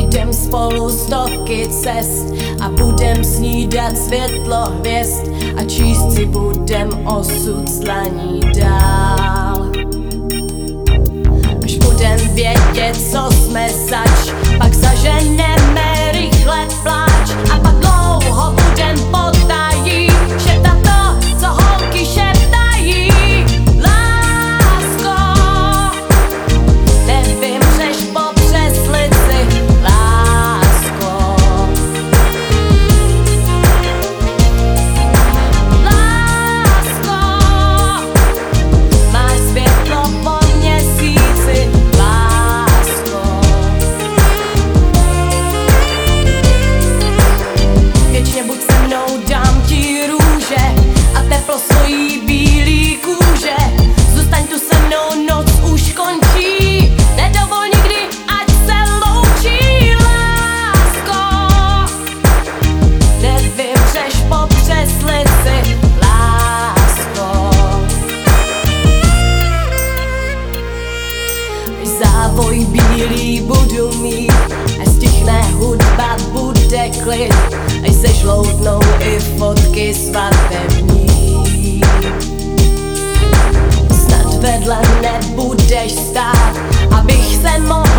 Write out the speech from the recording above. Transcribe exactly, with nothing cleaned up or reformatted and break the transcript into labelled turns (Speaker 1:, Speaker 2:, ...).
Speaker 1: Budem spolu stovky cest a budem snídat světlo hvězd a číst si budem osud slaní dál. Až budem vědět, co jsme zač, pak zaženeme rychle pláč a pak dlouho budem potají šeptat to, co holky šeptají. Lásko, nevymřeš popřes lici, lásko. Lásko, máš světlo po měsíci, lásko. Věčně buď se mnou, dám ti růže a teplo svojí bílý kůže. Zůstaň tu se mnou, noc už končí, nedovol nikdy, ať se loučí. Lásko, nevymřeš popřes lici, lásko. Závoj bílý budu mít, až stichne hudba, bude klid, až se žloutnou i fotky svatební. Snad vedle nebudeš stát, abych se mohl